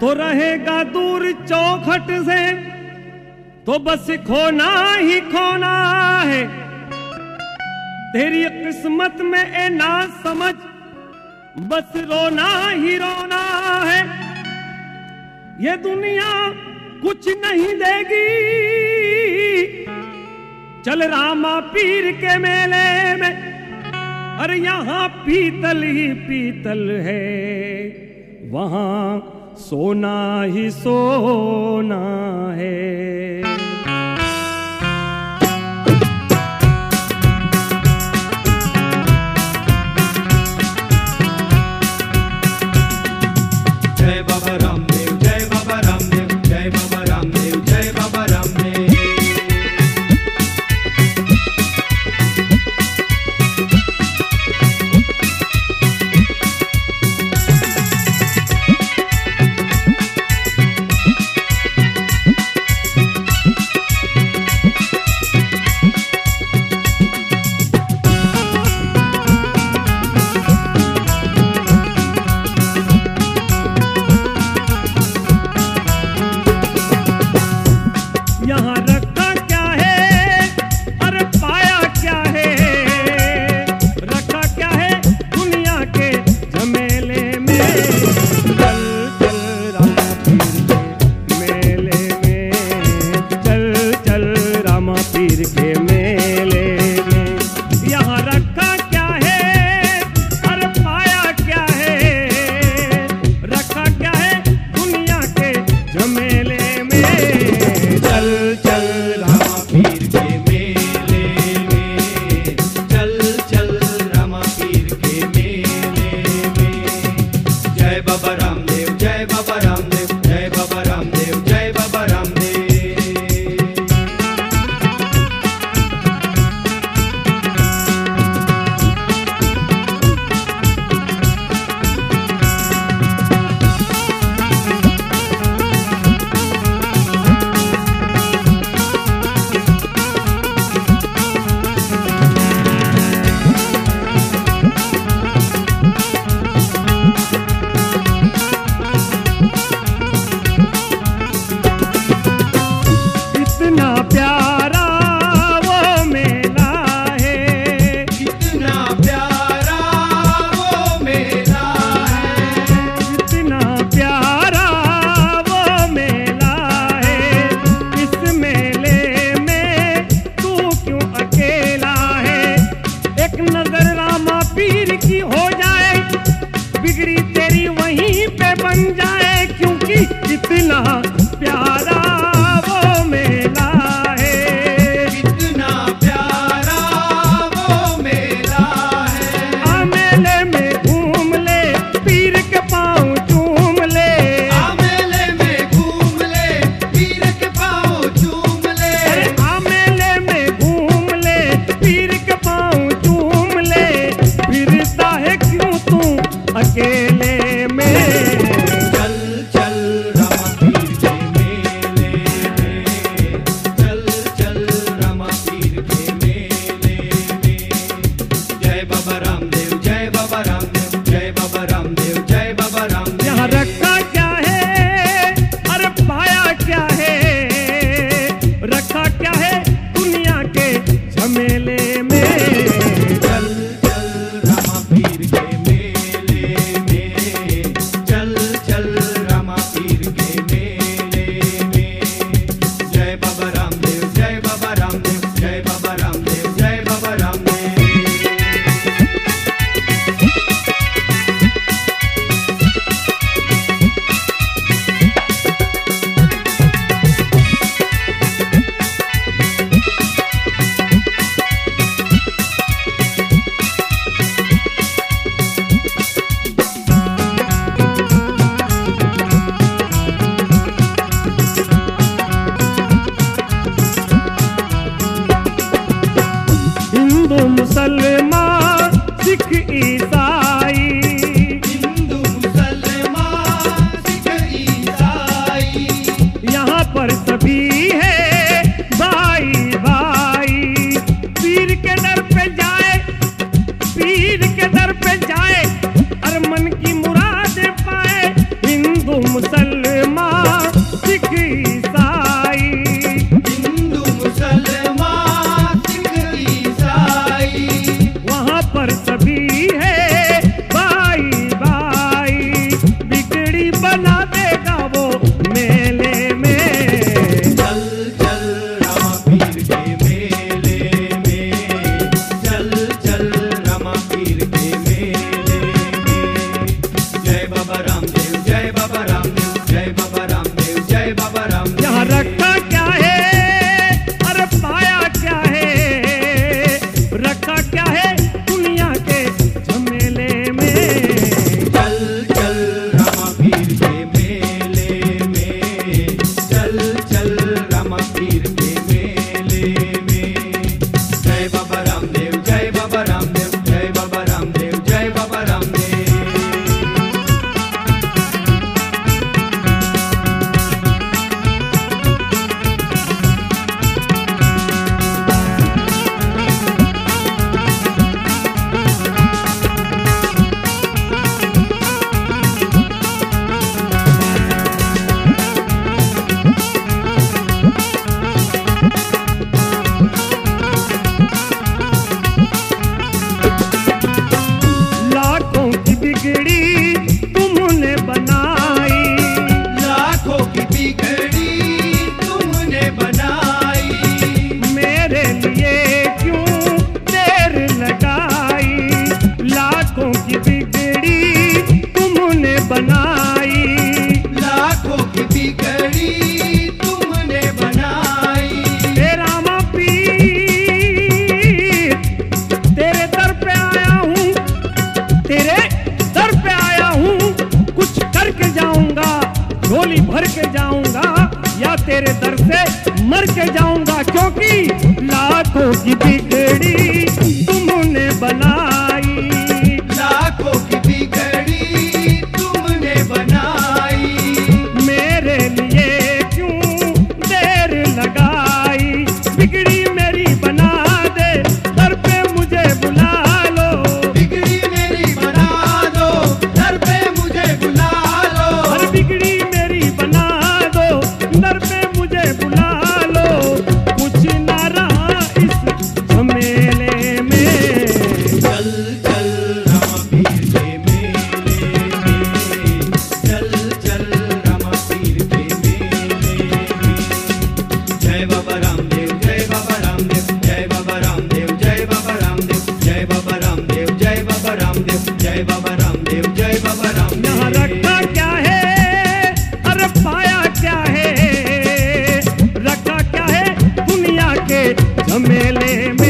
तो रहेगा दूर चौखट से, तो बस खोना ही खोना है। तेरी किस्मत में ए ना समझ, बस रोना ही रोना है। ये दुनिया कुछ नहीं देगी, चल रामा पीर के मेले में। अरे यहाँ पीतल ही पीतल है, वहां सोना ही सोना है। जय बाबा रामदेव, जय बाबा रामदेव, जय बाबा रामदेव, जय बाबा रामदेव। यहाँ रखा क्या है, अरे पाया क्या है, रखा क्या है दुनिया के झमेले में। चल चल रामा पीर के मेले में, चल चल रामा पीर के मेले में। यहाँ रखा क्या है, अरे पाया क्या है, रखा क्या है दुनिया के झमेले में। चल चल रामा पीर के मेले में, चल चल रामा पीर के मेले में। जय बाबा रामदेव, जय बाबा रामदेव, जय बाबा रामदेव, जय बाबा रामदेव। इतना प्यारा वो मेला है, कितना प्यारा वो मेला है, इतना प्यारा वो मेला है। इस मेले में तू क्यों अकेला है। एक नजर रामा पीर की हो जाए, बिगड़ी तेरी वहीं पे बन जाए, क्योंकि इतना प्यारा वो मेला है। कितना प्यारा वो मेला है। आ मेले में घूम ले, पीर के पाँव चूम ले। आ मेले में घूम ले, पीर के पाँव चूम ले। अरे आ मेले में घूम ले, पीर के पाँव चूम ले। फिरता है क्यों तू अकेले में। चल चल रामा पीर के मेले में, चल चल रामा पीर के मेले में। जय बाबा रामदेव, जय बाबा रामदेव, जय बाबा रामदेव, जय बाबा रामदेव। यहाँ रखा क्या है, अरे पाया क्या है, रखा क्या है दुनिया के झमेले में। चल चल रामा पीर के मेले में, चल चल रामा पीर के मेले में। जय बाबा रामदेव, जय बाबा रामदेव, जय बाबा रामदेव, जय बाबा रामदेव। हिंदू मुसलमान सिख ईसाई, हिंदू मुसलमान सिख ईसाई, यहाँ पर सभी है भाई भाई। पीर के दर पे जाए, पीर के दर पे जाए, अरे मन की मुराद पाए। हिंदू मुसलमान मेले में